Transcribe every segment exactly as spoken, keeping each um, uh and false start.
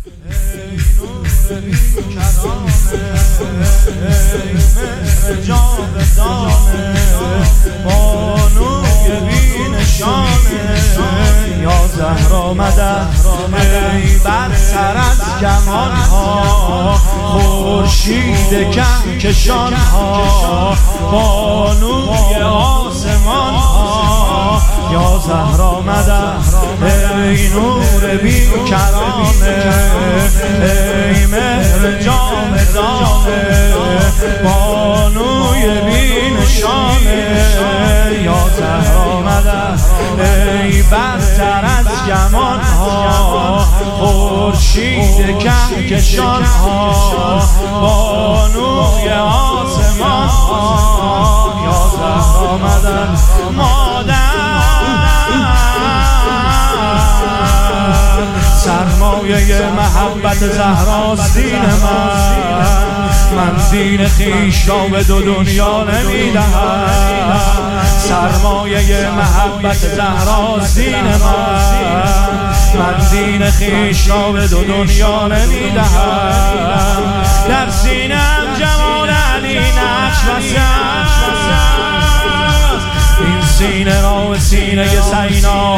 نور بیکرانه ای مهر جاودانه بانوی بی نشانه یا زهرا مدد ای برتر از گمان ها خورشید کهکشان ها بانوی آسمان ها یا زهرا مدد ای نور بیکرانه ای مهر جاودانه بانوی بی نشانه یا زهرا مدد ای برتر از گمان ها خورشید کهکشان ها بانوی آسمان ها یا زهرا مدد مادر سرمایه محبت زهراست دین من من دین خویش را به دو دنیا نمیدهم سرمایه محبت زهراست دین من من دین خویش را به دو دنیا نمیدهم در سینه‌ام جمال علی نقش بسته این سینه را به سینه سینا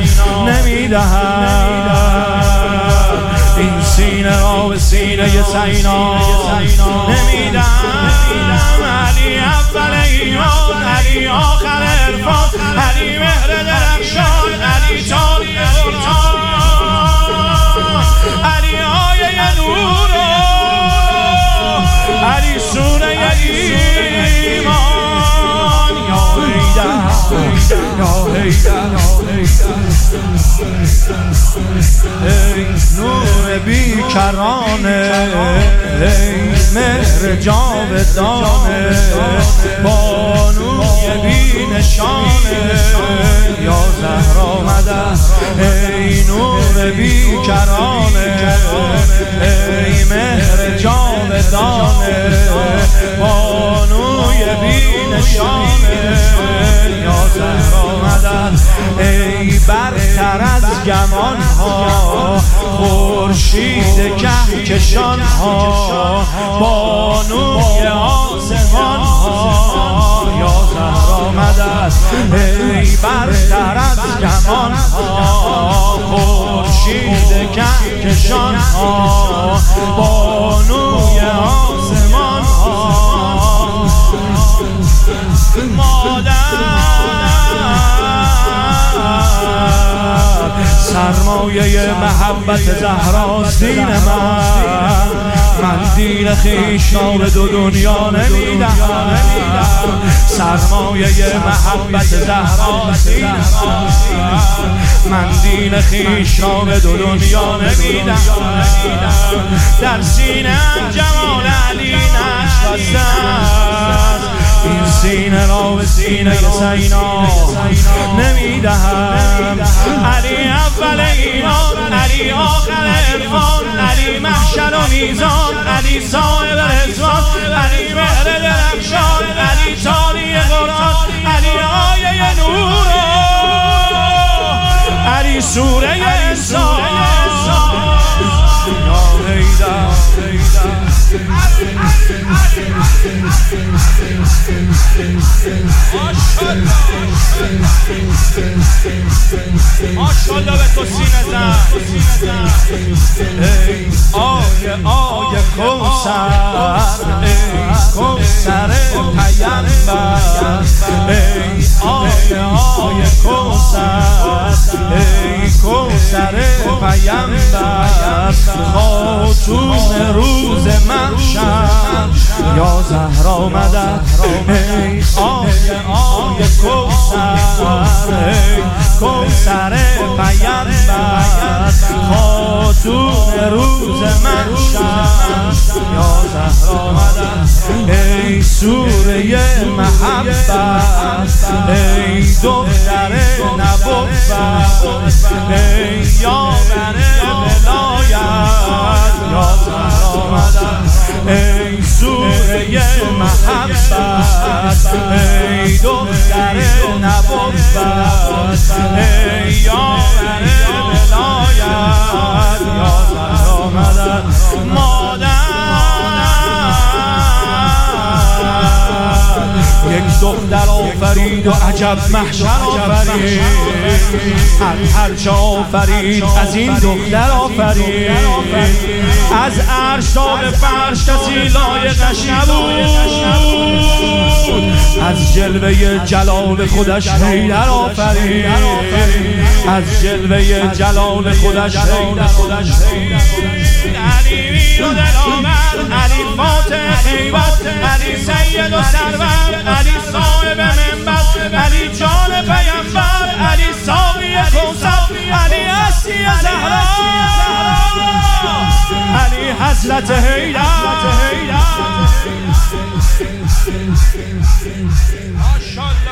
نمیدهم این سینه را به سینه سینا نمیدهم علی اول ایمان علی آخر عرفان علی مهر درخشان علی تالی قرآن علی آیه نور علی سوره ایمان یا حیدر یا حیدر ای نور بیکرانه ای مهر جاودانه بانوی بی نشانه یا زهرا مدد ای نور بیکرانه ای مهر جاودانه بانوی بی نشانه یا زهرا مدد ای برتر از گمان ها خورشید کهکشان ها بانوی آسمان ها یا زهرا مدد ای برتر از گمان ها خورشید کهکشان ها بانوی آسمان ها مادر سرمایه محبت زهراست دین من من دین خویش را به دو دنیا نمیدهم سرمایه محبت زهراست دین من من دین خویش را به دو دنیا نمیدهم در سینه‌ام جمال علی نقش بسته این سینه را به سینه سینا نمیدهم علی اول ایمان علی آخر عرفان علی محشر و میزان علی صاحب رضوان علی مهر درخشان علی تالی قرآن علی آیه نور علی سوره انسان یا حیدر ماشالله به تو سینه زن ای آیه آیه کوثر ای کوثر پیامبر ای آیه آیه کوثر ای کوثر پیامبر خاتون روز محشر یا زهرا مدد ای آیه آیه کوثر ای کوثر پیامبر خاتون روز محشر یا زهرا مدد ای سوره محبت ای دختر نبوت ای یاور ولایت یا زهرا مدد ای سوره محبت ای دختر نبوت ای یاور ولایت یا زهرا مدد دختر آفرید و عجب محشر آفرید. هر هر چه آفرید از این دختر آفرید. از عرش تا به فرش کسی لایقش نبود. از جلوه جلال خودش حیدر آفرید. از جلوه جلال خودش حیدر. علی میر و دلآور، علی فاتح خیبر، علی سید و سرور، علی صاحب منبر، علی جان پیمبر، علی ساقی کوثر، علی هستی زهرا، علی حضرت حیدر. ماشاءالله.